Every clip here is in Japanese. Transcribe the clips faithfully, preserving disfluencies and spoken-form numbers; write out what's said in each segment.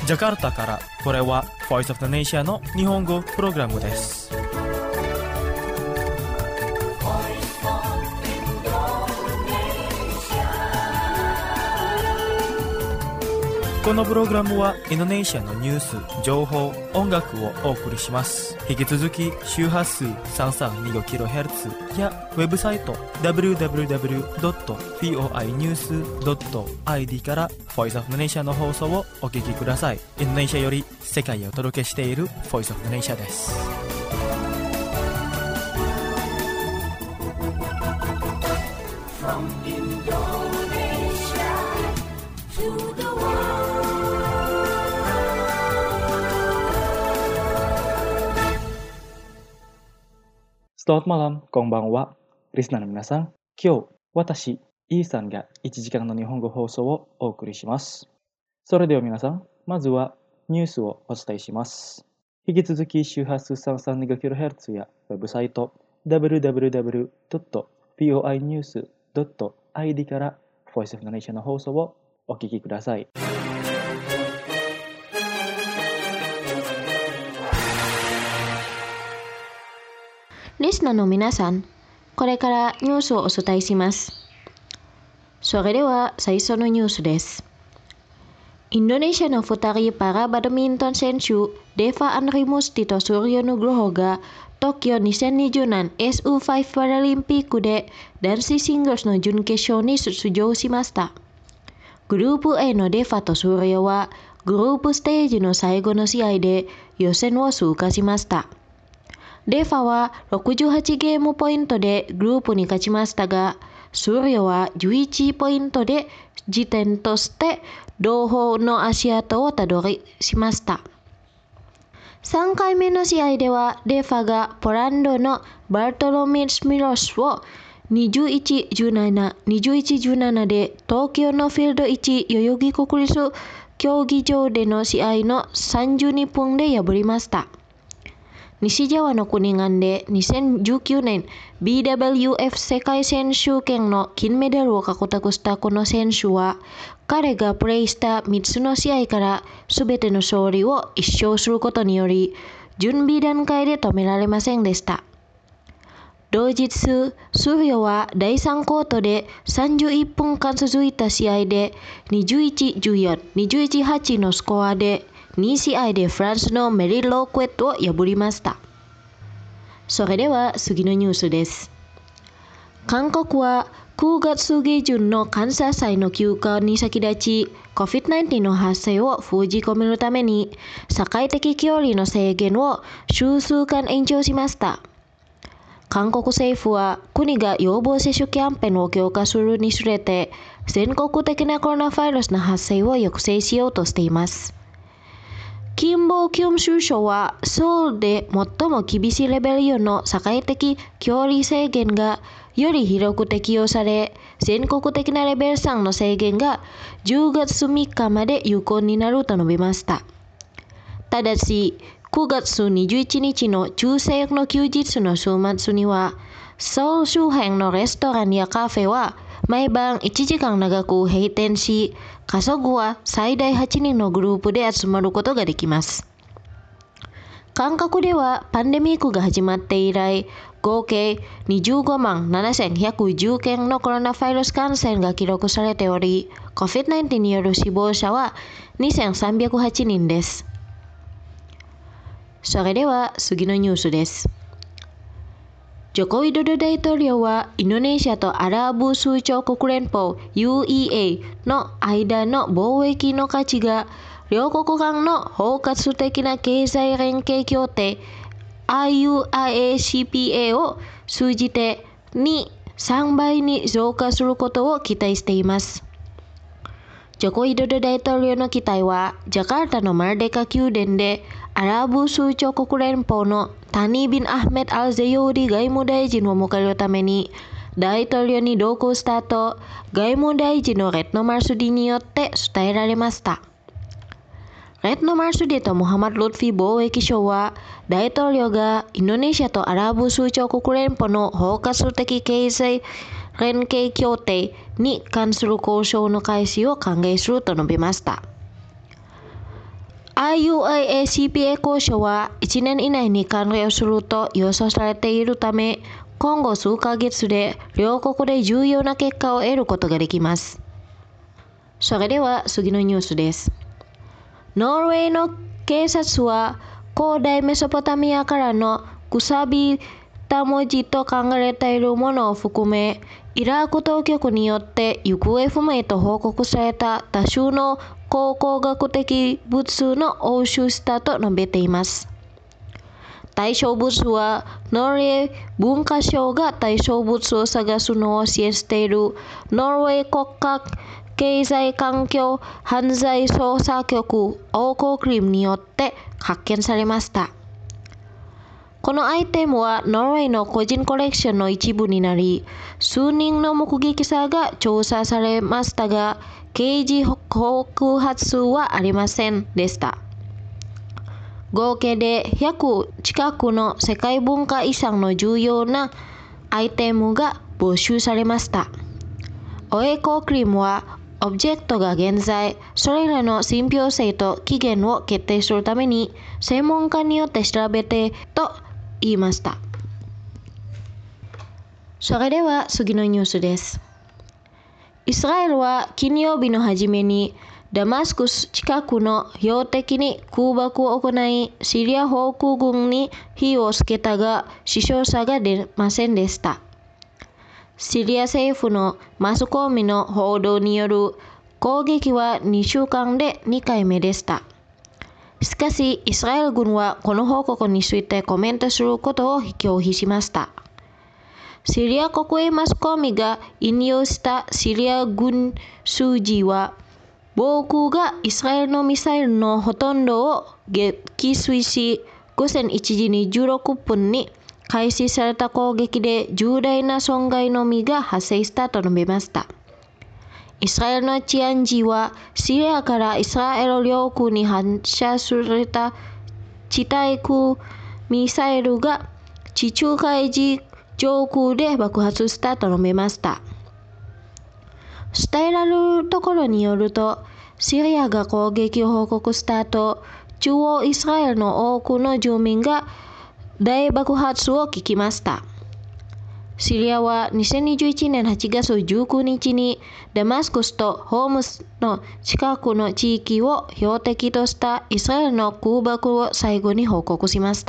ジャカルタから、これは Voice of the Nation の日本語プログラムです。このプログラムはインドネシアのニュース、情報、音楽をお送りします。引き続き周波数 さんさんにごキロヘルツ やウェブサイト ダブリューダブリューダブリュードットフォーニュースドットアイディー から Voice of the Nation の放送をお聞きください。インドネシアより世界へお届けしている Voice of the Nation です。From Indonesia to the Selamat malam, konbanwa, リスナーの皆さん。今日、私、イーさんがいちじかんの日本語放送をお送りします。それでは皆さん、まずはニュースをお伝えします。引き続き周波数 さんさんにごキロヘルツ やウェブサイト ダブリューダブリューダブリュードットフォーニュースドットアイディー から Voice of the Nation の放送をお聞きください。 リスナーの皆さん、これからニュースをお伝えします。それでは最初のニュースです。インドネシアのふたりパラバドミントン選手、デファ・アンリムスティとスーリヨ・ヌグロホが東京にせんにじゅうねん エスユーファイブ パラリンピックで男子シングルスの準決勝に出場しました。グループ A のデファとスーリヨはグループステージの最後の試合で予選を通過しました。デファはろくじゅうはちゲームポイントでグループに勝ちましたが、スーリヨはじゅういちポイントで時点として同胞の足跡をたどりしました。さんかいめの試合ではデファがポランドのバルトロミス・ミロスをにじゅういちじゅうなな、にじゅういちじゅうななで東京のフィールドいち代々木国立競技場での試合のさんじゅうにふんで破りました。西ジャワの国願でにせんじゅうきゅうねん ビーダブリューエフ 世界選手権の金メダルを獲得したこの選手は、彼がプレーしたみっつの試合から全ての勝利を一勝することにより、準備段階で止められませんでした。同日、スーリヨはだいさんコートでさんじゅういっぷんかん続いた試合でにじゅういちじゅうよん、にじゅういちはちのスコアでに試合でフランスのメリー・ロークエットを破りました。それでは次のニュースです。韓国はくがつ下旬の感謝祭の休暇に先立ち コビッドナインティーン の発生を封じ込めるために社会的距離の制限を数週間延長しました。韓国政府は国が予防接種キャンペーンを強化するにつれて全国的なコロナウイルスの発生を抑制しようとしています。キム・ボキョン首相はソウルで最も厳しいレベルよんの社会的距離制限がより広く適用され、全国的なレベルさんの制限がじゅうがつみっかまで有効になると述べました。ただし、くがつにじゅういちにちの中世の休日の週末には、ソウル周辺のレストランやカフェは毎晩いちじかん長く閉店し、家族は最大はちにんのグループで集まることができます。韓国ではパンデミックが始まって以来、合計にじゅうごまんななせんひゃくじゅうけんのコロナウイルス感染が記録されており、コビッドナインティーン による死亡者はにせんさんびゃくはちにんです。それでは次のニュースです。ジョコ・ウィドド大統領はインドネシアとアラブ首長国連邦 ユーイーエー の間の貿易の価値が両国間の包括的な経済連携協定 アイユーアイエーシーピーエー を通じてに、さんばいに増加することを期待しています。ジョコ・ウィドド大統領の期待はジャカルタのマルデカ宮殿でアラブ首長国連邦のタニー・ビン・アフメド・アル・ゼヨーリ外務大臣を迎えるために大統領に同行した後、外務大臣のレッド・マルスディによって伝えられました。レッド・マルスディとモハマド・ルトフィ貿易相は大統領がインドネシアとアラブ首長国連邦の包括的経済連携協定に関する交渉の開始を歓迎すると述べました。 アイユーアイエーシーピーエー 交渉はいちねん以内に完了すると予想されているため、今後数ヶ月で両国で重要な結果を得ることができます。それでは次のニュースです。ノルウェーの警察は古代メソポタミアからのくさびた文字と考えられているものを含め、イラク当局によって行方不明と報告された多種の考古学的物の押収したと述べています。対象物はノルウェー文化省が対象物を探すのを支援しているノルウェー国家経済環境犯罪捜査局オーコークリムによって発見されました。このアイテムはノルウェーの個人コレクションの一部になり、数人の目撃者が調査されましたが、刑事告発はありませんでした。合計でひゃく近くの世界文化遺産の重要なアイテムが没収されました。オエコークリムは、オブジェクトが現在、それらの信憑性と起源を決定するために、専門家によって調べてと言いました。それでは次のニュースです。イスラエルは金曜日の初めに、ダマスクス近くの標的に空爆を行い、シリア航空軍に火をつけたが、死傷者が出ませんでした。シリア政府のマスコミの報道による攻撃はにしゅうかんでにかいめでした。しかし、イスラエル軍はこの報告についてコメントすることを拒否しました。シリア国営マスコミが引用したシリア軍数字は、防空がイスラエルのミサイルのほとんどを撃墜し、ごぜんいちじにじゅうろっぷんに開始された攻撃で重大な損害のみが発生したと述べました。イスラエルの治安時は、シリアからイスラエル領空に発射された地対空ミサイルが地中海上空で爆発したと述べました。伝えられるところによると、シリアが攻撃を報告した後、中央イスラエルの多くの住民が大爆発を聞きました。シリアはにせんにじゅういちねんはちがつじゅうくにちにダマスクスとホームスの近くの地域を標的としたイスラエルの空爆を最後に報告しました。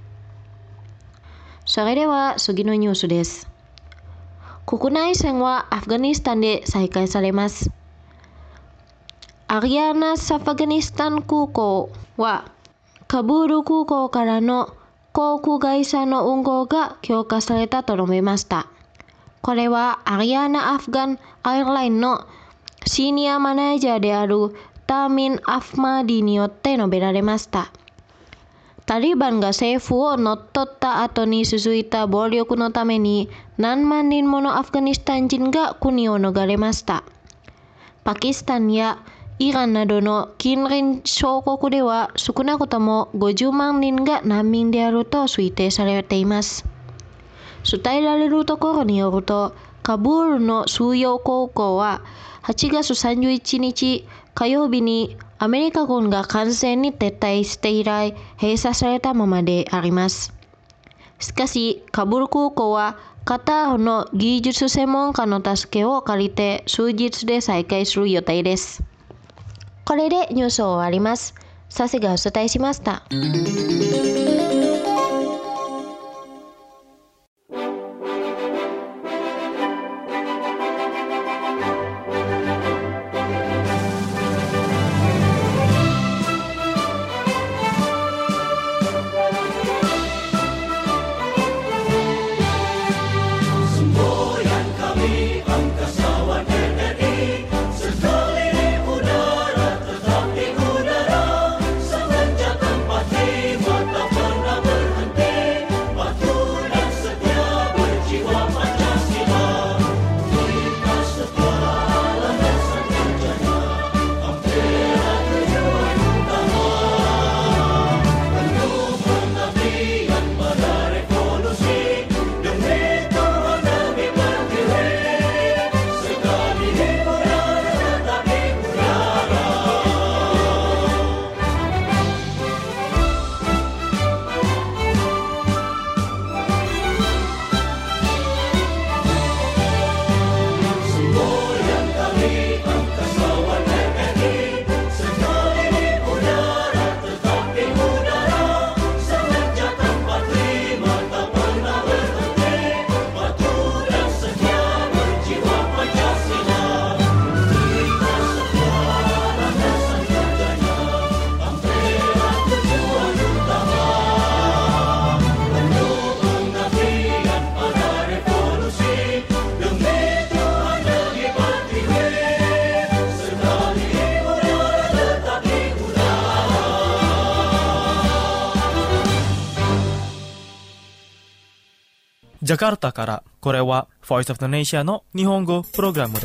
それでは次のニュースです。国内線はアフガニスタンで再開されます。アリアナ・アフガニスタン空港はカブール空港からの航空会社の運航が強化されたと述べました。これはアリアナ・アフガン・アイルラインのシニアマネージャーであるターミン・アフマーディによって述べられました。タリバンが政府を乗っ取った後に続いた暴力のために何万人ものアフガニスタン人が国を逃れました。パキスタンやイランなどの近隣諸国では少なくともごじゅうまんにんが難民であると推定されています。伝えられるところによると、カブールの収容空港ははちがつさんじゅういちにち火曜日にアメリカ軍が完全に撤退して以来閉鎖されたままであります。しかし、カブール空港はカタールの技術専門家の助けを借りて数日で再開する予定です。これでニュースを終わります。サセがお伝えしました。 Terima ジャカルタから、これは Voice of Indonesia の日本語プログラムです。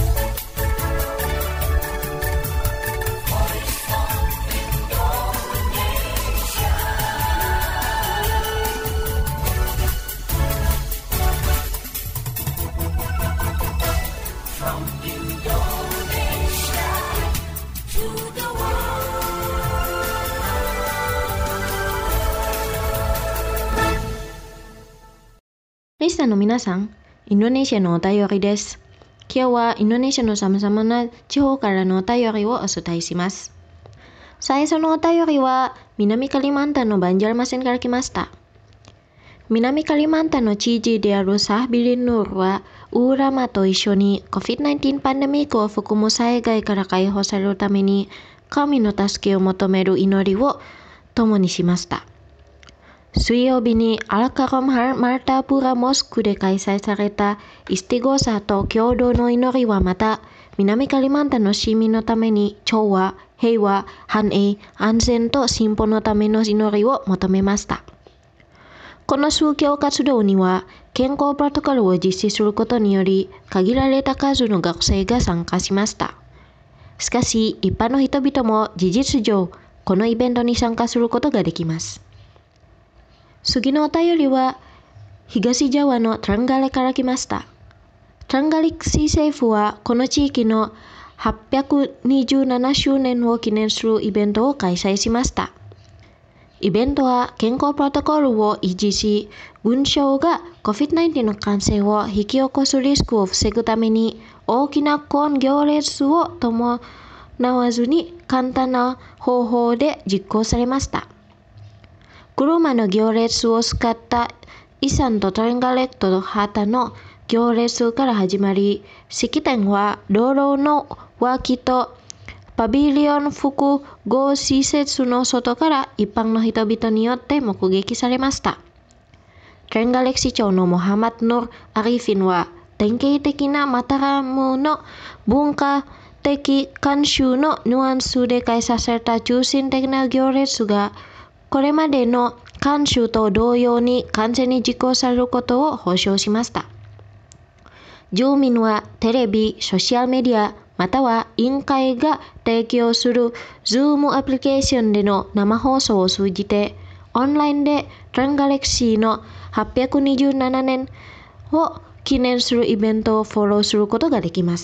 リスナーの皆さん、インドネシアのお便りです。今日はインドネシアの様々な地方からのお便りをお伝えします。最初のお便りは南カリマンタンのバンジャルマセンから来ました。南カリマンタンの知事であるサービリンヌールは、ウーラマと一緒に コビッドナインティーン パンデミックを含む災害から解放されるために、神の助けを求める祈りを共にしました。水曜日にアルカロム・マルタプラモスクで開催されたイスティゴサと共同の祈りはまた、南カリマンタンの市民のために調和、平和、繁栄、安全と進歩のための祈りを求めました。この宗教活動には、健康プロトコルを実施することにより、限られた数の学生が参加しました。しかし、一般の人々も事実上、このイベントに参加することができます。次のお便りは、東ジャワのトランガレから来ました。トランガレ市政府は、この地域のはっぴゃくにじゅうななしゅうねんを記念するイベントを開催しました。イベントは健康プロトコルを維持し、群衆が コビッドナインティーン の感染を引き起こすリスクを防ぐために、大きな混行列を伴わずに簡単な方法で実行されました。車の行列を使ったイサンとトランガレットと旗の行列から始まり、式典は道路の脇とパビリオン複合施設の外から一般の人々によって目撃されました。トランガレック市長のモハマド・ヌール・アリフィンは、典型的なマタラムの文化的慣習のニュアンスで開催された中心的な行列が、これまでの慣習と同様に完全に実行されることを保証しました。住民はテレビ、ソーシャルメディア、または委員会が提供する Zoom アプリケーションでの生放送を通じて、オンラインでトランガレクシーのはっぴゃくにじゅうななねんを記念するイベントをフォローすることができます。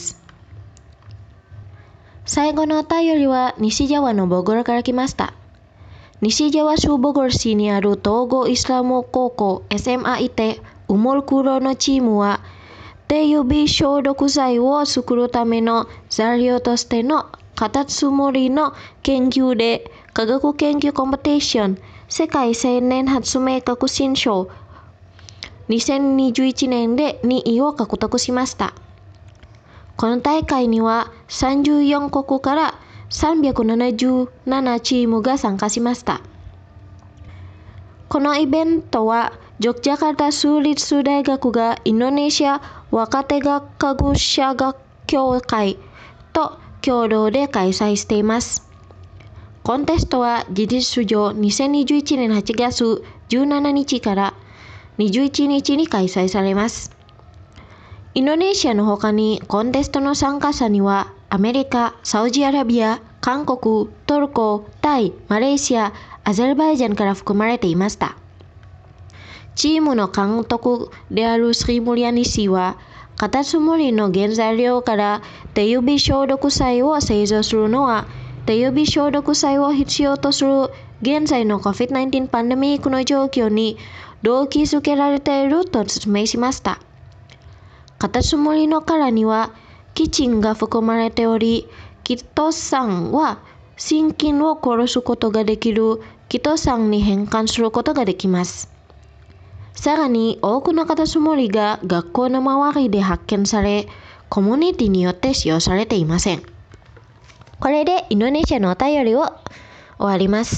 最後のお便りは西ジャワのボゴルから来ました。西ジャワ州ボゴル市にある統合イスラム高校 エスエムアイ でウモルクロのチームは、手指消毒剤を作るための材料としてのカタツムリの研究で科学研究コンペティション世界青年発明革新賞にせんにじゅういちねんでにいを獲得しました。この大会にはさんじゅうよんこくからさんびゃくななじゅうななチームが参加しました。このイベントはジョクジャカルタ州立大学がインドネシア若手学科者学協会と共同で開催しています。コンテストは事実上にせんにじゅういちねんはちがつじゅうしちにちからにじゅういちにちに開催されます。インドネシアの他にコンテストの参加者にはアメリカ、サウジアラビア、韓国、トルコ、タイ、マレーシア、アゼルバイジャンから含まれていました。チームの監督であるスリムリアニ氏は、カタツムリの原材料から手指消毒剤を製造するのは、手指消毒剤を必要とする現在の コビッドナインティーン パンデミックの状況に動機づけられていると説明しました。カタツムリの殻にはキチンが含まれており、キトサンは細菌を殺すことができるキトサンに変換することができます。さらに多くのカタツムリが学校の周りで発見され、コミュニティによって使用されていません。これでインドネシアのお便りを終わります。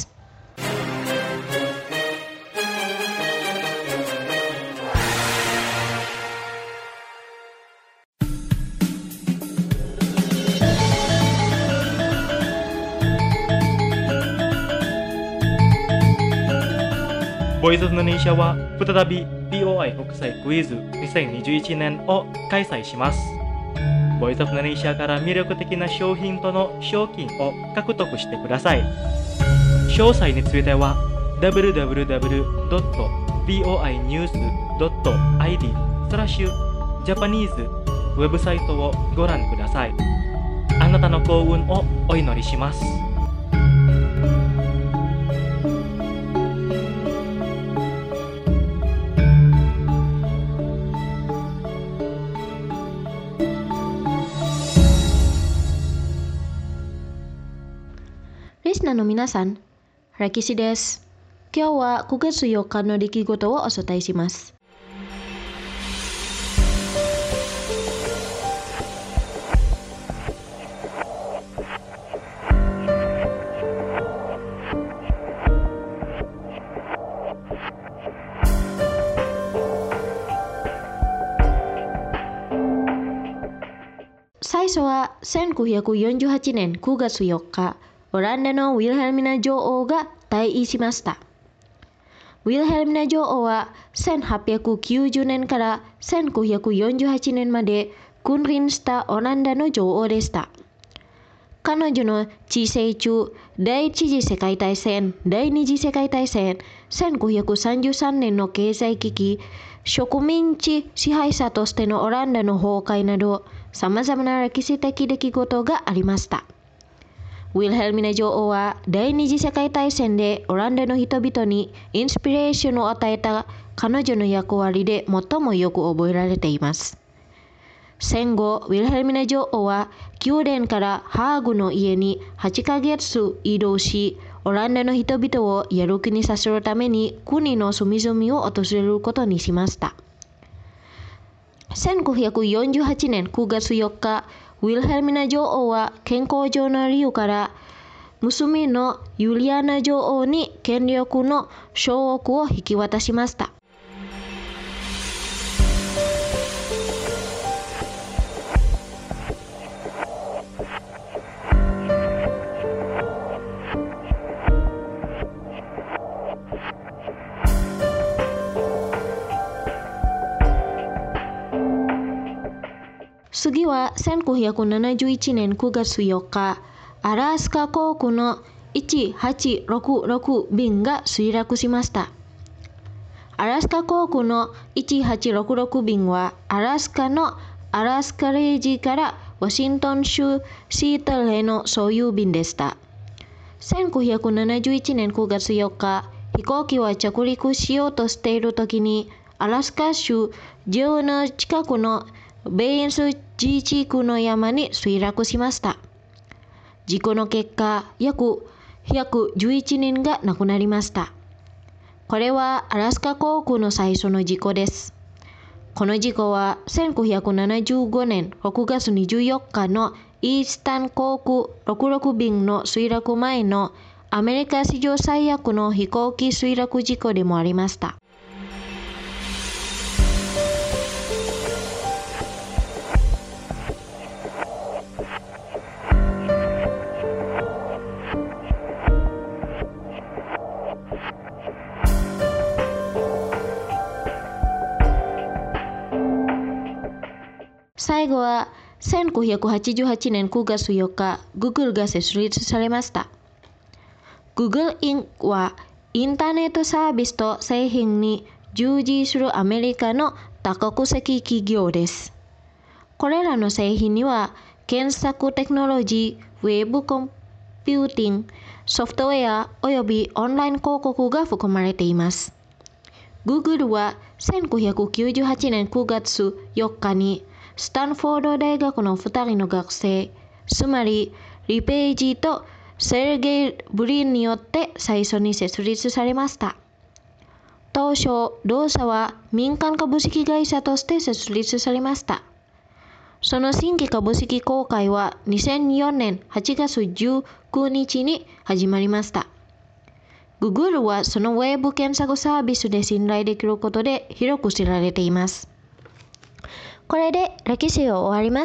ボイスオブインドネシアは再び di ビーオーアイ 国際クイズにせんにじゅういちねんを開催します。ボイスオブネーシャから魅力的な商品との賞金を獲得してください。詳細については ダブリューダブリューダブリュードットビーオーアイニュースドットアイディー スラッシュジャパニーズウェブサイトをご覧ください。あなたの幸運をお祈りします。 リスナーの皆さん、歴史です。今日はくがつよっかの出来事をお伝えします。最初はせんきゅうひゃくよんじゅうはちねんくがつよっか、オランダのウィルヘルミナ女王が退位しました。ウィルヘルミナ女王はせんはっぴゃくきゅうじゅうねんからせんきゅうひゃくよんじゅうはちねんまで君臨したオランダの女王でした。彼女の治世中、第一次世界大戦、第二次世界大戦、せんきゅうひゃくさんじゅうさんねんの経済危機、植民地支配者としてのオランダの崩壊など、さまざまな歴史的出来事がありました。ウィルヘルミナ女王は第二次世界大戦でオランダの人々にインスピレーションを与えた彼女の役割で最もよく覚えられています。戦後、ウィルヘルミナ女王は宮殿からハーグの家にはちかげつ移動し、オランダの人々をやる気にさせるために国の隅々を訪れることにしました。せんきゅうひゃくよんじゅうはちねんくがつよっか、ウィルヘルミナ女王は健康上の理由から娘のユリアナ女王に権力の掌握を引き渡しました。次はせんきゅうひゃくななじゅういちねんくがつよっか、アラスカ航空のいちはちろくろく便が墜落しました。アラスカ航空のいちはちろくろく便はアラスカのアラスカレージからワシントン州シートルへの所有便でした。せんきゅうひゃくななじゅういちねんくがつよっか、飛行機は着陸しようとしているときにアラスカ州ジューの近くのベース地地区の山に墜落しました。事故の結果、約ひゃくじゅういちにんが亡くなりました。これはアラスカ航空の最初の事故です。この事故はせんきゅうひゃくななじゅうごねんろくがつにじゅうよっかのイースタン航空ろくろく便の墜落前のアメリカ史上最悪の飛行機墜落事故でもありました。最後はせんきゅうひゃくはちじゅうはちねんくがつよっか、Google が設立されました。Google インク はインターネットサービスと製品に従事するアメリカの多国籍企業です。これらの製品には検索テクノロジー、ウェブコンピューティング、ソフトウェアおよびオンライン広告が含まれています。Google はせんきゅうひゃくきゅうじゅうはちねんくがつよっかにスタンフォード大学のふたりの学生、つまりリページとセルゲイ・ブリンによって最初に設立されました。当初、同社は民間株式会社として設立されました。その新規株式公開はにせんよねんはちがつじゅうくにちに始まりました。Google はそのウェブ検索サービスで信頼できることで広く知られています。これで歴史を終わります。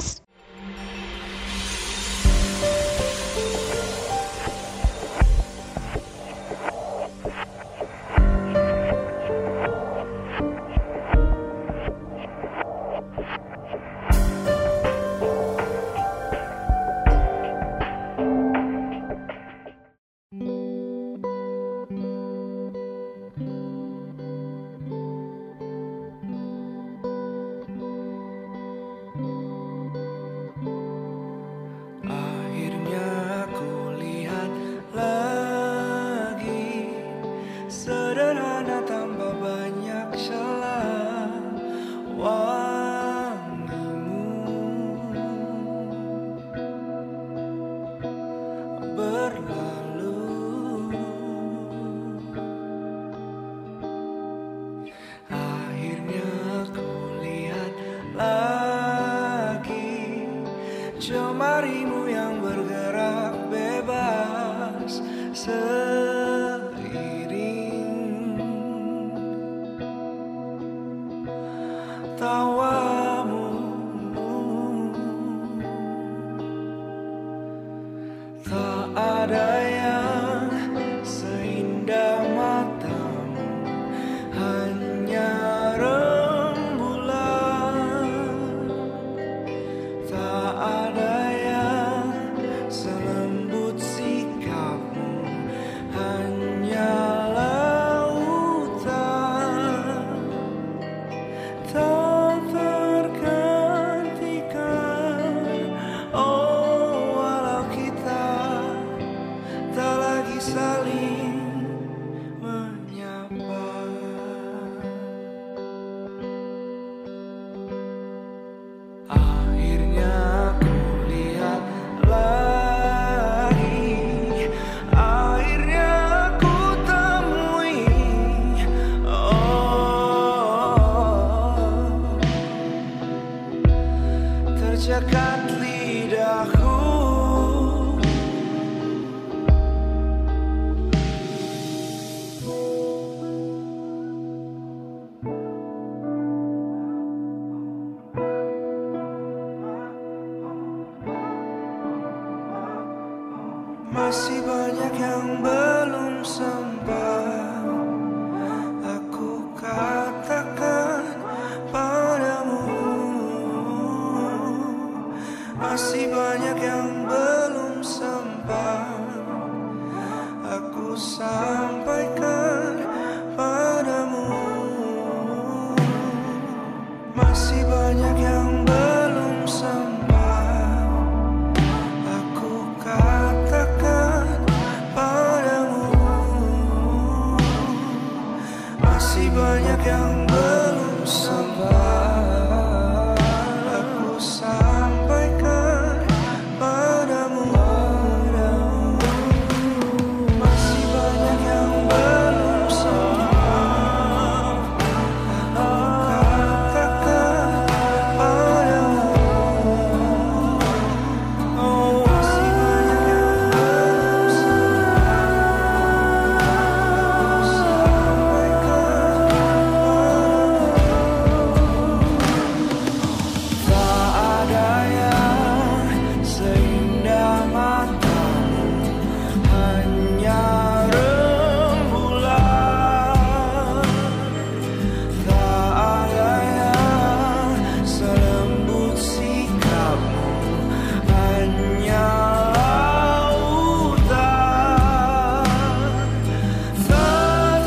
jemarimu yang bergerak bebas seiring tawamu. Tak ada yang seindah matamu, hanya rembulan. Tak ada yang selembut sikapmu, hanya lautan. Tak tergantikan, oh walau kita tak lagi saling menyapa. Akhirnya aku lihat lagi, akhirnya aku temui, oh, tercekat lidahku. Masih banyak yang belum sempat aku katakan padamu. Masih banyak yang belum sempat aku sampaikan padamu. Masih banyak yang belum sempat aku katakan padamu. Masih banyak yang belum sempat aku sampaikan padamu. Masih banyak yang belum sempat aku katakan padamu. Oh, masih banyak yang belum sempat aku sampaikan padamu. Tak ada yang seindah matamu, hanya rembulan. Tak ada yang selembut sikapmu, hanya lautan. Tak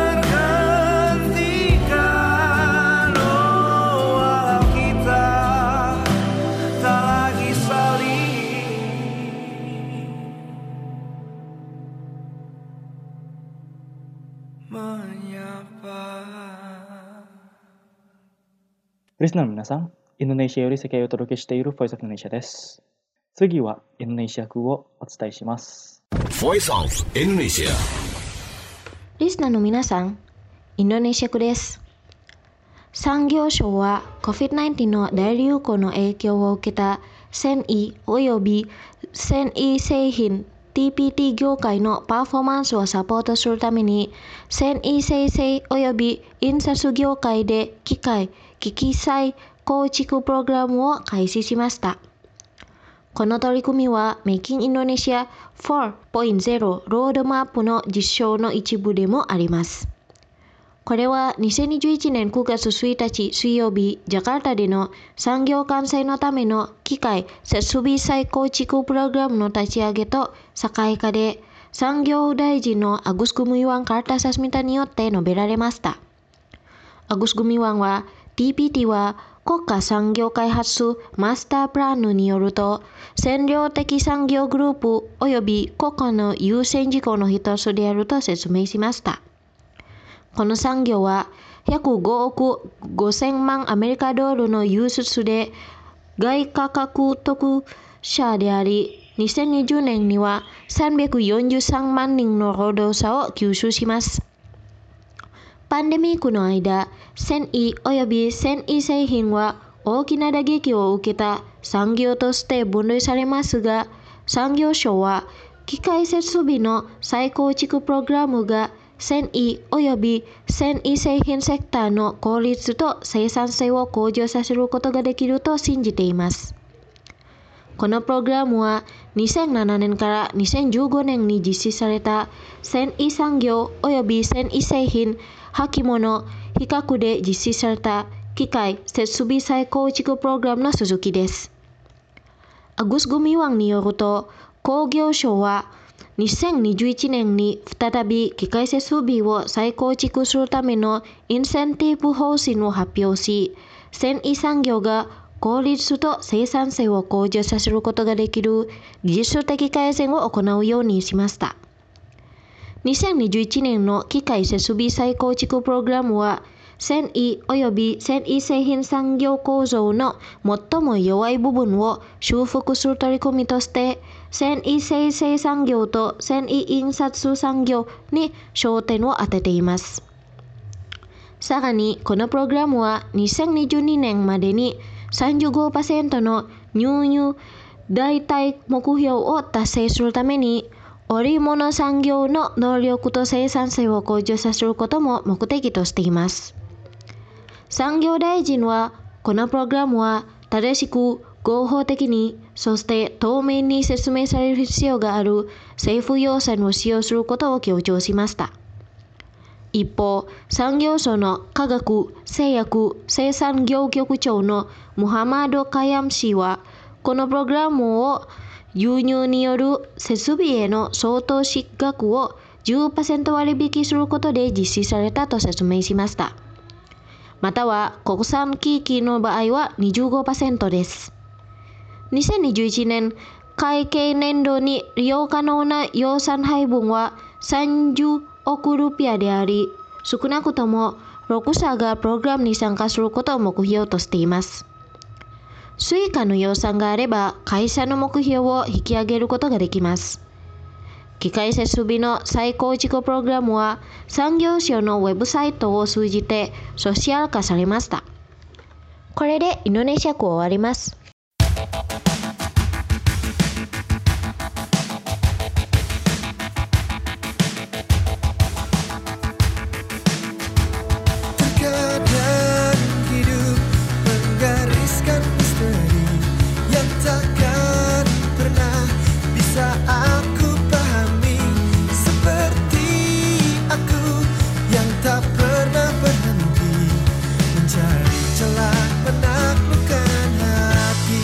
tergantikan, oh walau kita tak lagi saling menyapa. リスナーの皆さん、インドネシアより世界をお届けしている Voice of Indonesia です。次はインドネシア風をお伝えします。 Voice of Indonesia. リスナーの皆さん、インドネシア語です。産業省は コビッドナインティーン の大流行の影響を受けた繊維および繊維製品 ティーピーティー 業界のパフォーマンスをサポートするために繊維生成および印刷業界で機械・機器再構築プログラムを開始しました。この取り組みは Making Indonesia フォーポイントゼロ ロードマップの実証の一部でもあります。これはにせんにじゅういちねんくがつついたち水曜日、ジャカルタでの産業完成のための機械設備再構築プログラムの立ち上げと社会化で、産業大臣のアグス・グミワン・カルタサスミタによって述べられました。アグス・グミワンは ティーピーティー は国家産業開発マスタープランによると、占領的産業グループ及び国家の優先事項の一つであると説明しました。この産業は約ごおくごせんまんアメリカドルの輸出で外貨獲得者であり、にせんにじゅうねんにはさんびゃくよんじゅうさんまんにんの労働者を吸収します。パンデミックの間、繊維及び繊維製品は大きな打撃を受けた産業として分類されますが、産業省は機械設備の再構築プログラムが繊維及び繊維製品セクターの効率と生産性を向上させることができると信じています。このプログラムはにせんななねんからにせんじゅうごねんに実施された繊維産業及び繊維製品履物比較で実施された機械設備再構築プログラムの続きです。アグス・グミワンによると、工業省はにせんにじゅういちねんに再び機械設備を再構築するためのインセンティブ方針を発表し、繊維産業が効率と生産性を向上させることができる技術的改善を行うようにしました。にせんにじゅういちねんの機械設備再構築プログラムは、繊維及び繊維製品産業構造の最も弱い部分を修復する取り組みとして、繊維精製産業と繊維印刷産業に焦点を当てています。さらに、このプログラムはにせんにじゅうにねんまでに さんじゅうごパーセント の輸入代替目標を達成するために、織物産業の能力と生産性を向上させることも目的としています。産業大臣は、このプログラムは正しく合法的に、そして透明に説明される必要がある政府予算を使用することを強調しました。一方、産業省の科学・製薬・生産業局長のムハマド・カヤム氏は、このプログラムを輸入による設備への相当支額を じゅっパーセント 割引することで実施されたと説明しました。または国産機器の場合は にじゅうごパーセント です。にせんにじゅういちねん会計年度に利用可能な予算配分はさんじゅうおくルピアであり、少なくともろく社がプログラムに参加することを目標としています。追加の予算があれば会社の目標を引き上げることができます。機械設備の再構築プログラムは産業省のウェブサイトを通じてソーシャル化されました。これでインドネシア語終わります。 Terkadang hidup menggariskan misteri yang takkan pernah bisa aku pahami, seperti aku yang tak pernah berhenti mencari celah menaklukkan hati.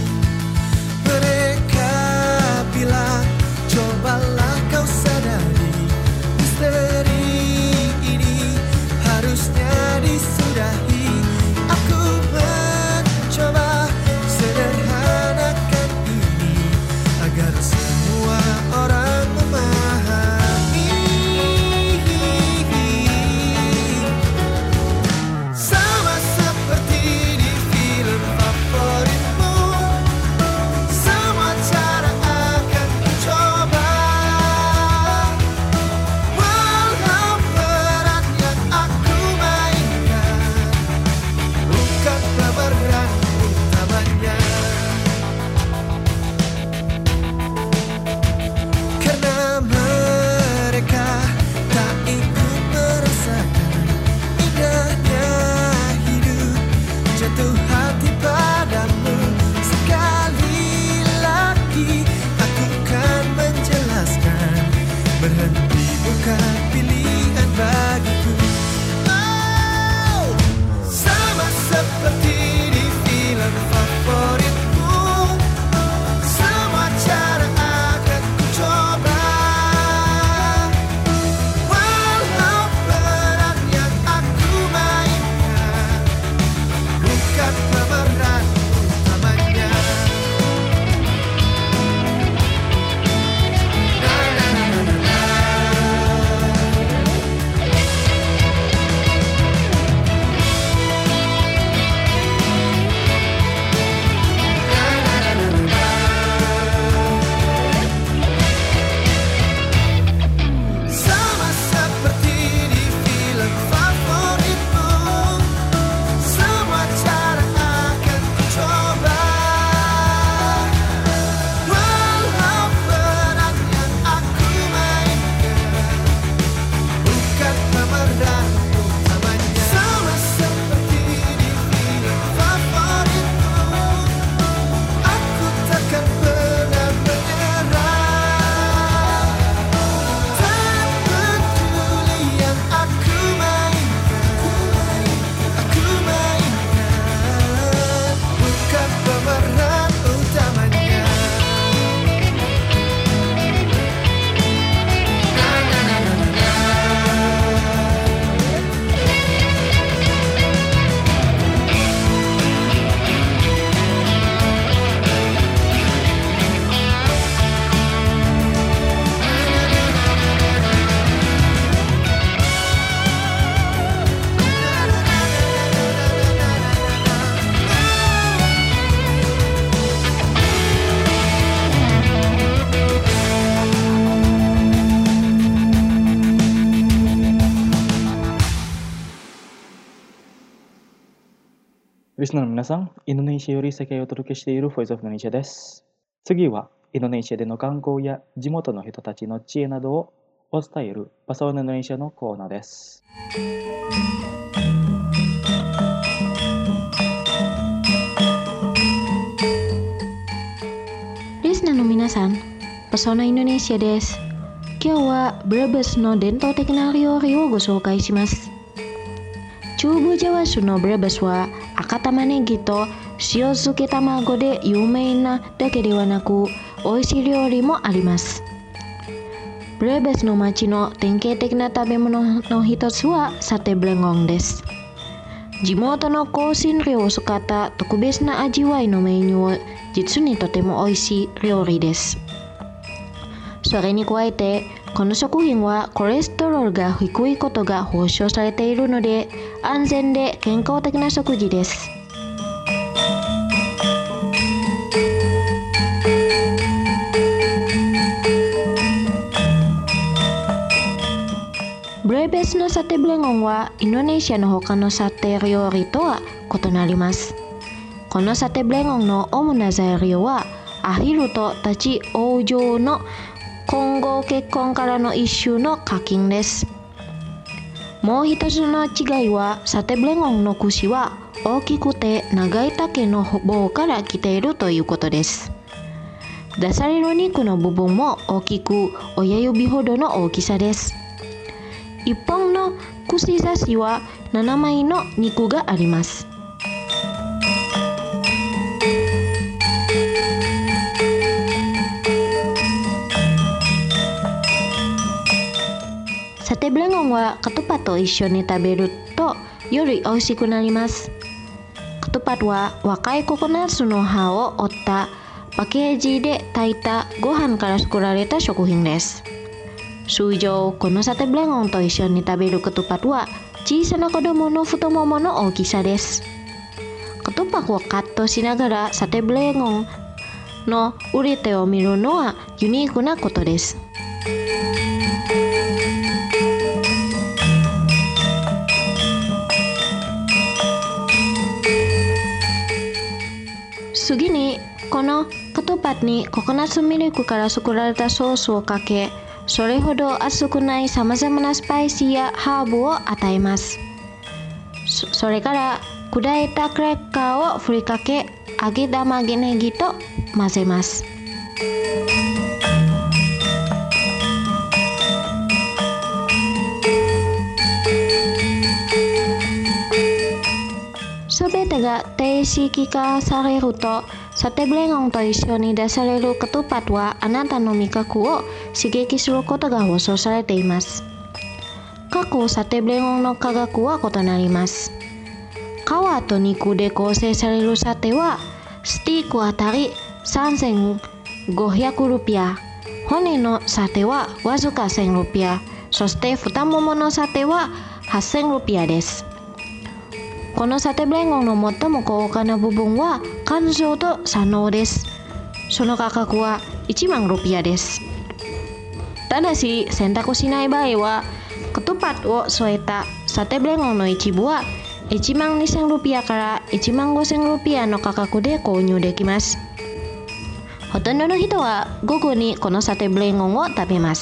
Mereka bilang cobalah kau sadari misteri ini harusnya disudahi. Aku mencoba sederhanakan ini agar semua orang memahami. Sama seperti di film favoritmu, semua cara akan ku coba. Walau peran yang aku mainkan bukan pemeran utamanya, karena mereka tak ikut merasakan indahnya hidup, jatuh hati padamu. Sekali lagi aku kan menjelaskan, berhenti bukan pilihan bagiku. Oh, sama seperti di film favoritmu, semua cara akan ku coba. Walau peran yang aku mainkan bukan リスナーの皆さん、インドネシアより世界をお届けしている Voice of Indonesia です。次は、インドネシアでの観光や地元の人たちの知恵などをお伝えするパサオインドネシアのコーナーです。 リスナーの皆さん、パサオのインドネシアです。今日はブレベスの伝統的な料理をご紹介します。中部ジャワ州のブレベスは赤玉ねぎと塩漬け卵で有名なだけではなく、美味しい料理もあります。ブレベスの町の典型的な食べ物の一つはサテブレンゴンです。地元の香辛料を使った特別な味わいのメニューは実にとても美味しい料理です。それに加えて、この食品はコレステロールが低いことが保証されているので、安全で健康的な食事です。ブレベスのサテブレンゴンはインドネシアの他のサテ料理とは異なります。このサテブレンゴンの主な材料はアヒルと立ち往生の混合結婚からの一種の課金です。もう一つの違いは、サテブレンゴンの串は大きくて長い竹の棒から来ているということです。出される肉の部分も大きく親指ほどの大きさです。一本の串刺しはななまいの肉があります。サテブレンゴンはカトパと一緒に食べるとより美味しくなります。カトパは若いココナッツの葉を折ったパッケージで炊いたご飯から作られた食品です。通常、このサテブレンゴンと一緒に食べるカトパは小さな子供の太ももの大きさです。カトパをカットしながらサテブレンゴンの売り手を見るのはユニークなことです。次に、このカトパにココナッツミルクから作られたソースをかけ、それほど熱くないさまざまなスパイスやハーブを与えます。そ, それから砕いたクラッカーを振りかけ、揚げ玉ねぎと混ぜます。すべてが定式化されると、サテブレンゴンと一緒に出されるカトパはあなたの味覚を刺激することが保証されています。各サテブレンゴンの価格は異なります。皮と肉で構成されるサテはスティックあたりさんぜんごひゃくルピア、骨のサテはわずかせんルピア、そして太もものサテははっせんルピアです。このサテブレンゴンの最も高価な部分は乾燥と三能です。その価格はいちまんルピアです。ただし選択しない場合は、カトパを添えたサテブレンゴンの一部はいちまんにせんルピアからいちまんごせんルピアの価格で購入できます。ほとんどの人は午後にこのサテブレンゴンを食べます。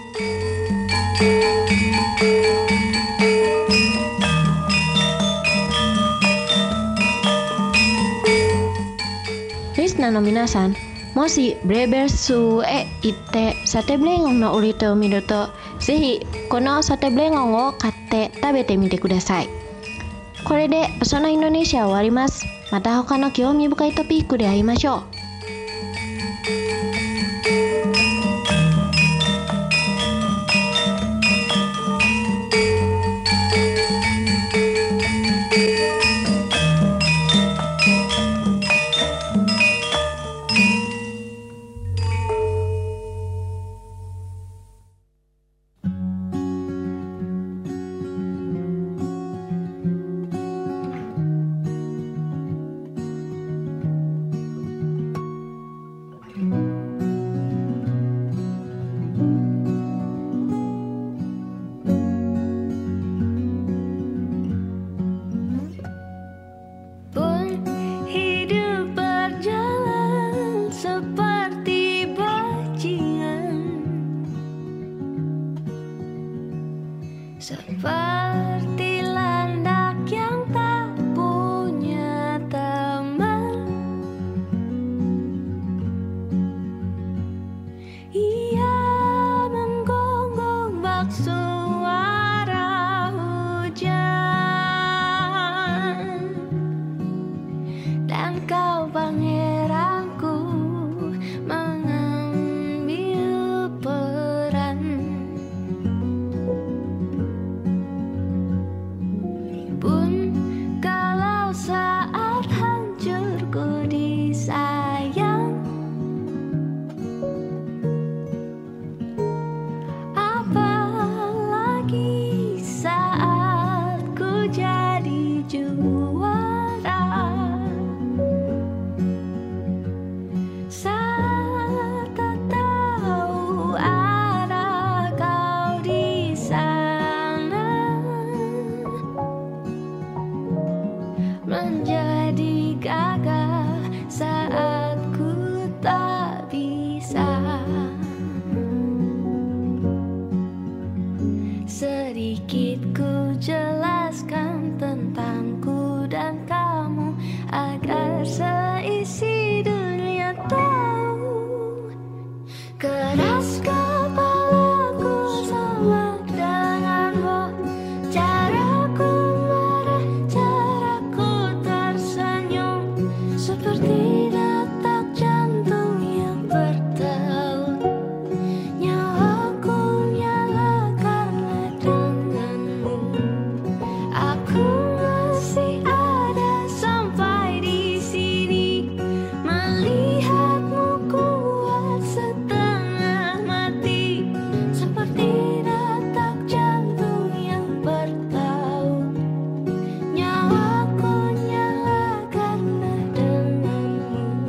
リスナーの皆さん、もしブレベスへ行ってサテブレンゴンの売り手を見ると、ぜひこのサテブレンゴンを買って食べてみてください。これでパサオのインドネシアは終わります。また他の興味深いトピックで会いましょう。 menjadi gagah saat ku tak bisa. Sedikit ku jelaskan tentangku dan kamu agar seisi dunia tahu. Keras kepalaku sama denganmu, caraku marah, caraku tersenyum, seperti detak jantung yang bertaut. Nyawaku nyala karena denganmu. Aku masih ada sampai di sini, melihatmu kuat setengah mati, seperti detak jantung yang bertaut. Nyawaku nyala karena denganmu.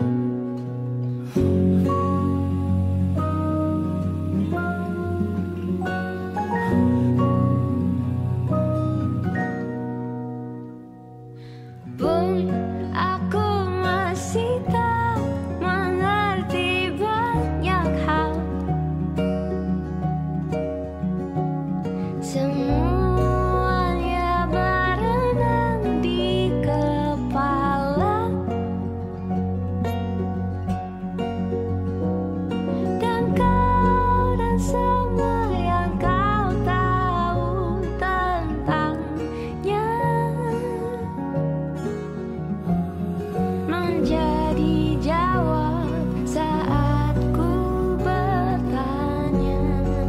Pun aku masih tak mengerti banyak hal. Semuanya berenang di kepala, dan kau dan semua yang kau tahu tentangnya menjadi jawab saat ku bertanya.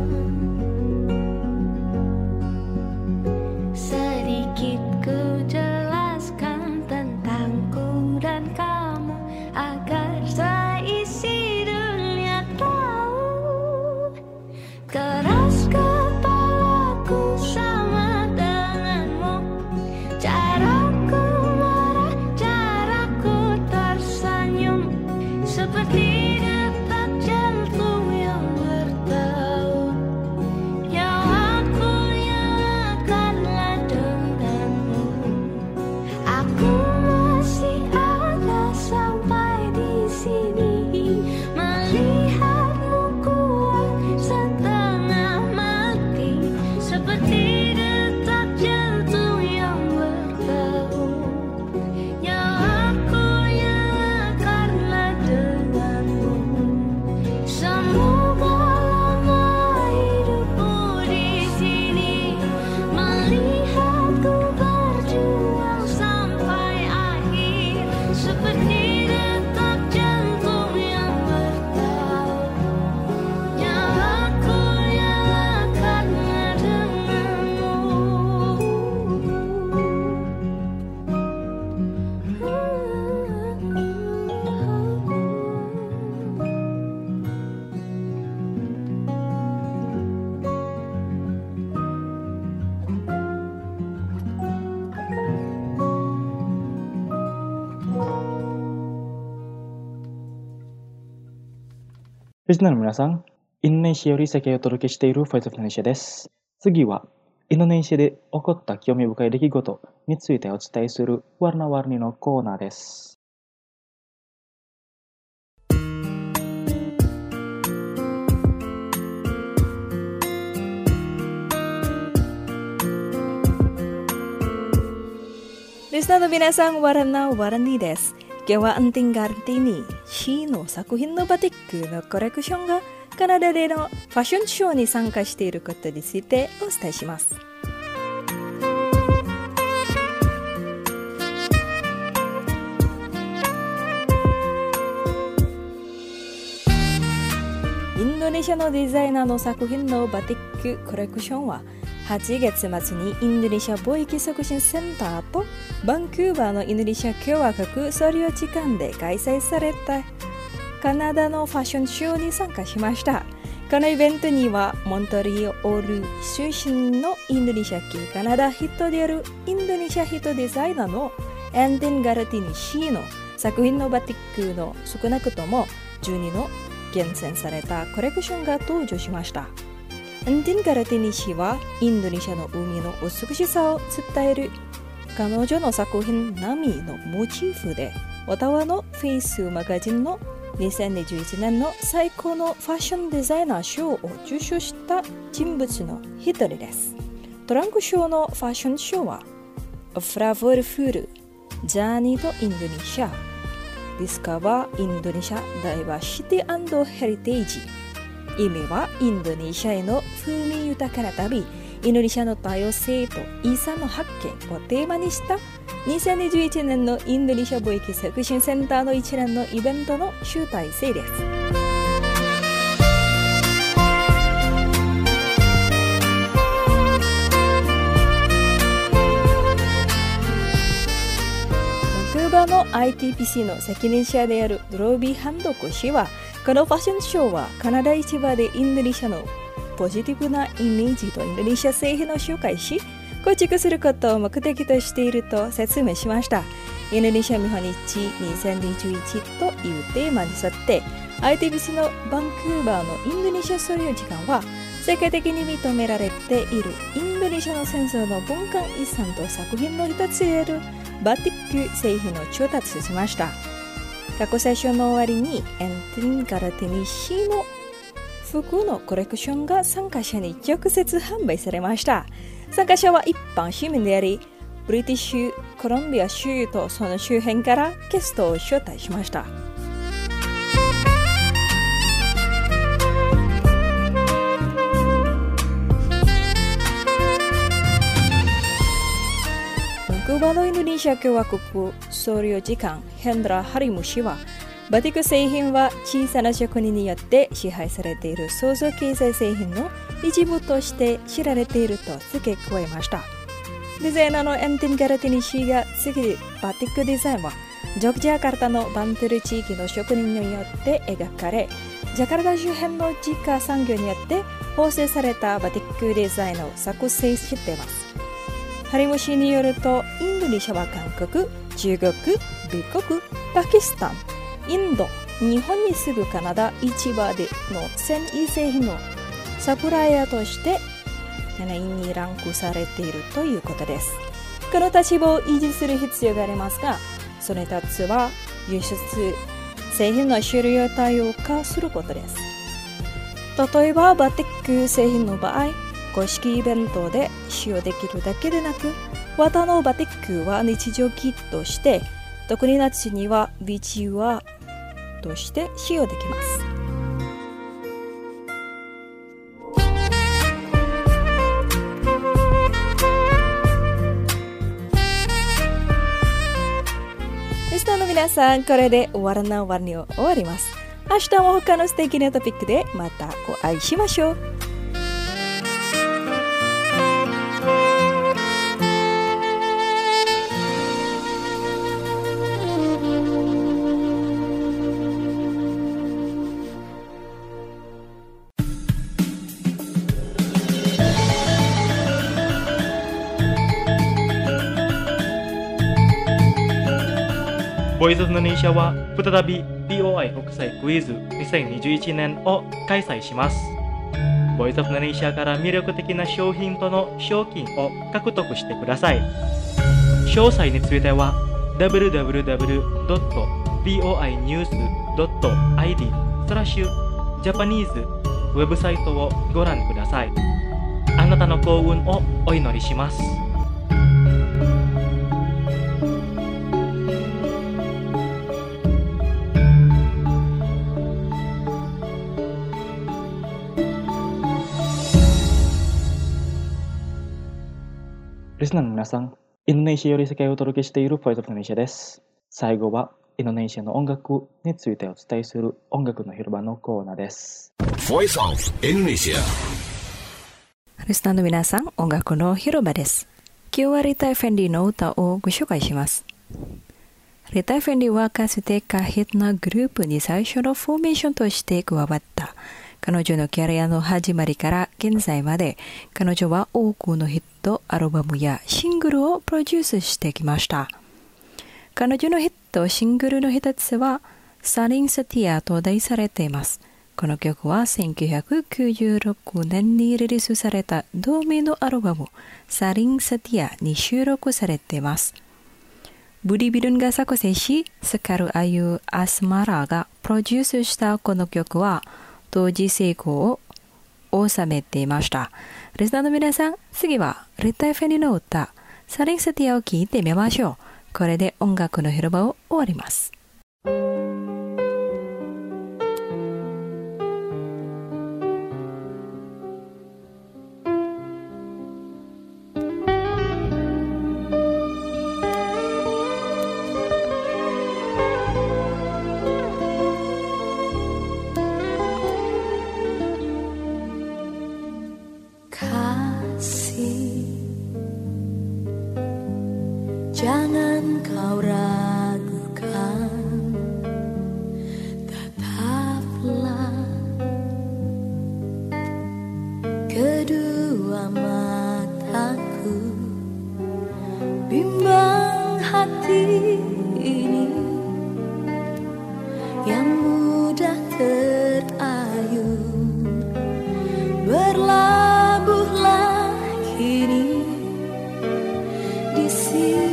Sedikit ku jelaskan tentangku dan kamu agar seisi dunia tahu. Keras kepalaku sama denganmu, caraku marah, caraku tersenyum, seperti detak jantung yang bertaut. Nyawaku nyala karena denganmu. Aku masih ada sampai di sini, melihatmu kuat setengah mati, seperti detak jantung yang bertaut. Nyawaku nyala karena denganmu. Semoga lama hidupku di sini, melihatku berjuang sampai akhir, seperti detak jantung yang bertaut. Nyawaku nyala karena denganmu. Listenerの皆さん、インドネシアより世界をお届けしている Voice of Indonesia です。次は、インドネシアで起こった興味深い出来事についてお伝えするwarna-warniのコーナーです。 リスナーの皆さん、warna-warni です。今日はアンティンガルティニシーの作品のバティックのコレクションがカナダでのファッションショーに参加していることについてお伝えします。インドネシアのデザイナーの作品のバティックコレクションははちがつ末にインドネシア貿易促進センターとバンクーバーのインドネシア共和国総領事館で開催されたカナダのファッションショーに参加しました。このイベントにはモントリオール出身のインドネシア系カナダ人であるインドネシア人デザイナーのアンティン・ガルティニ氏の作品のバティックの少なくともじゅうにの厳選されたコレクションが登場しました。アンティン・ガルティニ氏はインドネシアの海の美しさを伝える彼女の作品並みのモチーフでオタワのフェイスマガジンのにせんにじゅういちねんの最高のファッションデザイナー賞を受賞した人物の一人です。トランク賞のファッション賞はフラボルフル、ジャーニーとインドネシア、ディスカバーインドネシアダイバーシティ&ヘリテージ。意味はインドネシアへの風味豊かな旅、インドネシアの多様性と遺産の発見をテーマにしたにせんにじゅういちねんのインドネシア貿易促進センターの一連のイベントの集大成です。バンクーバーの アイティーピーシー の責任者であるドロービー・ハンドコ氏は、このファッションショーはカナダ市場でインドネシアのポジティブなイメージとインドネシア製品を紹介し、構築することを目的としていると説明しました。インドネシア見本市にせんにじゅういちというテーマに沿って アイティーピーシー のバンクーバーのインドネシア所領時間は世界的に認められているインドネシアの戦争の文化遺産と作品の一つであるバティック製品を調達しました。過去セッションの終わりにエンティン・ガラティニシーの服のコレクションが参加者に直接販売されました。参加者は一般市民であり、ブリティッシュコロンビア州とその周辺からゲストを招待しました。バンクーバーのインドネシア共和国総領事官ヘンドラ・ハリム氏は、バティック製品は小さな職人によって支配されている創造経済製品の一部として知られていると付け加えました。デザイナーのエンティン・ガラティニ氏が次にバティックデザインはジョグジャカルタのバントゥル地域の職人によって描かれ、ジャカルタ周辺の自家産業によって縫製されたバティックデザインを作成しています。ハリム氏によると、インドネシアは韓国、中国、米国、パキスタン、インド、日本に次ぐカナダ市場での繊維製品のサプライヤーとしてなないにランクされているということです。この立場を維持する必要がありますが、その一つは輸出製品の種類を多様化することです。例えばバティック製品の場合、公式イベントで使用できるだけでなく、綿のバティックは日常着として、特に夏にはビーチウェアとして使用できます。リスナーの皆さん、これで終わらない終わりを終わります。明日も他の素敵なトピックでまたお会いしましょう。 ボイスオブインドネシアは再び ビーオーアイ 国際クイズにせんにじゅういちねんを開催します。ボイスオブインドネシアから魅力的な商品との賞金を獲得してください。詳細については ダブリューダブリューダブリュードットビーオーアイニュースドットアイディー スラッシュジャパニーズウェブサイトをご覧ください。あなたの幸運をお祈りします。 リスナーの皆さん、インドネシアより世界をお届けしているボイスオブインドネシアです。最後はインドネシアの音楽についてお伝えする音楽の広場のコーナーです。 Voice of Indonesia。 リスナーの皆さん、音楽の広場です。今日はリタ・エフェンディの歌をご紹介します。リタ・エフェンディはかつて過ヒットなグループに最初のフォーメーションとして加わった。彼女のキャリアの始まりから現在まで、彼女は多くのヒットアルバムやシングルをプロデュースしてきました。彼女のヒットシングルの一つはサリン・サティアと題されています。 この曲はせんきゅうひゃくきゅうじゅうろくねんにリリースされた同名のアルバムサリンセティアに収録されています。ブリビルンが作成し、スカルアユ・アスマラがプロデュースしたこの曲は当時成功を収めていました。リスナーの皆さん、次はリタイフェニの歌サリンセティアを聴いてみましょう。これで音楽の広場を終わります。 Jangan kau ragukan, tataplah kedua mataku, bimbang hati ini yang mudah terayun, berlabuhlah kini di sini.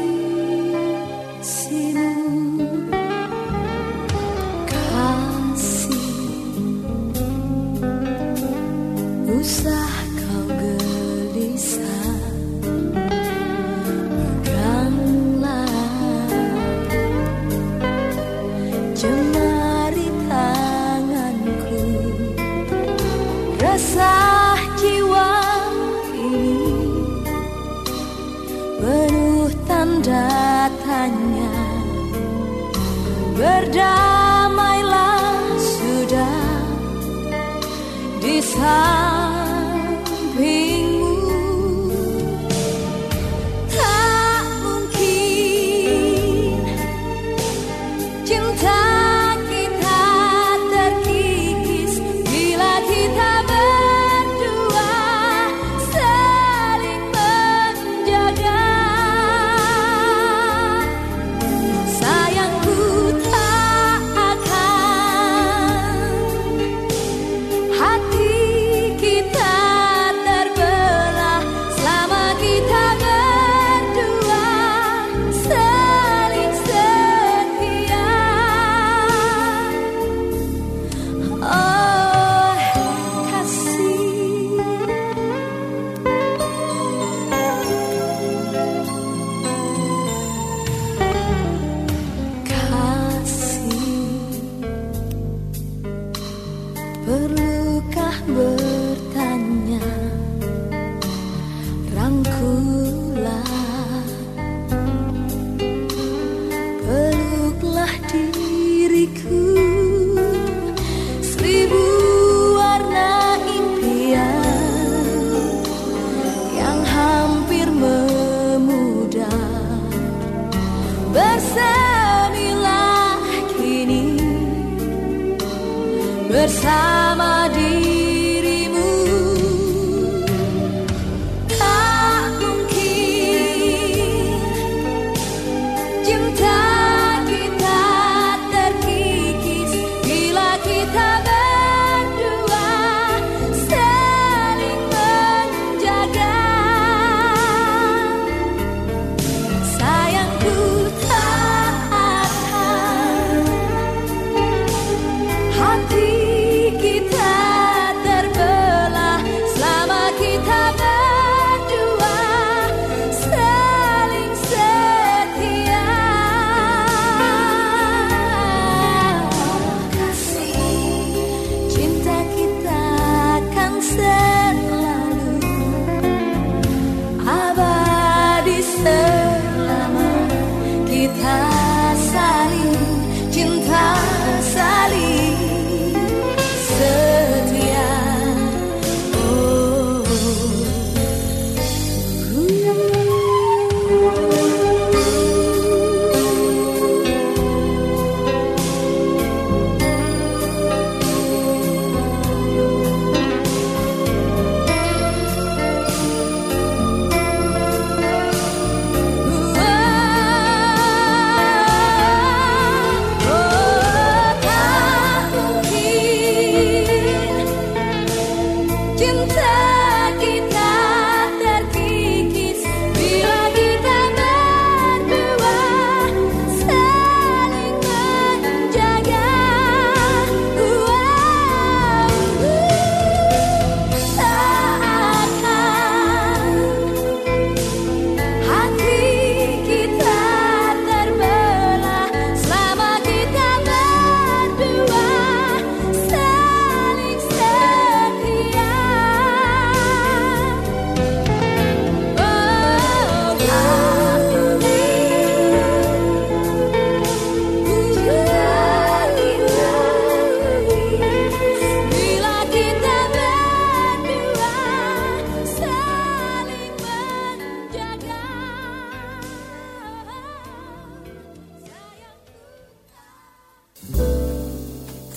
Usah kau gelisah, peganglah jemari tanganku, resah jiwa ini penuh tanda tanya, berdamailah sudah di sampingmu. Tak mungkin cinta kita terkikis bila kita berdua saling menjaga. Sayangku tak akan hati kita terbelah selama kita berdua saling setia. Oh kasih, kasih, perlukah bertanya, rangkulah, peluklah diriku, seribu warna impian yang hampir memudar, bersemilah kini bersama dirimu. Tak mungkin cinta kita terkikis bila kita berdua saling menjaga. Sayangku tak akan hati kita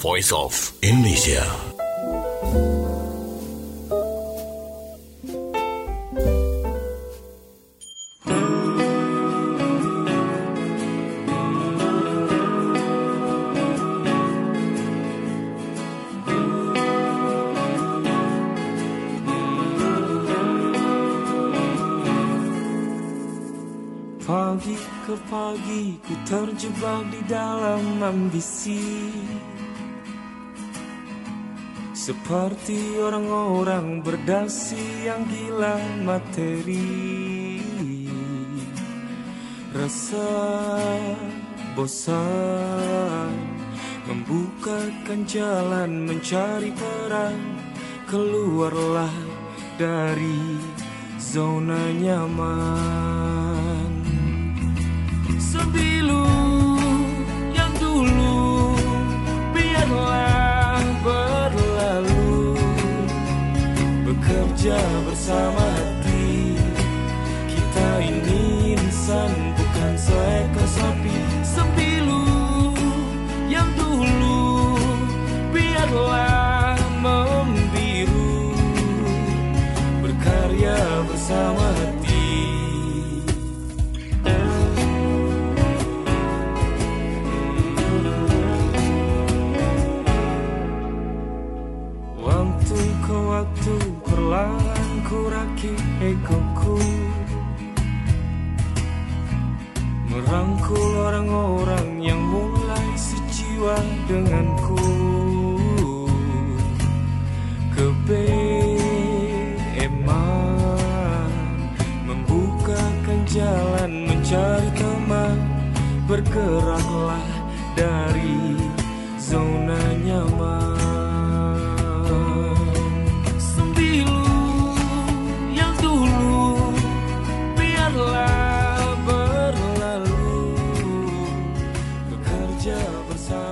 Voice of Indonesia. Pagi ke pagi ku terjebak di dalam ambisi, seperti orang-orang berdasi yang gila materi. Rasa bosan membukakan jalan mencari terang. Keluarlah dari zona nyaman. Sembilu yang dulu biarlah berlalu, bekerja bersama hati. Kita ini insan bukan seekor sapi. Sembilu yang dulu biarlah membiru, berkarya bersama hati. Waktu perlahan ku rakit egoku, merangkul orang-orang yang mulai sejiwa denganku. Kebeeman membukakan jalan mencari teman. Bergeraklah dari zona nyaman. Berlalu, bekerja bersama.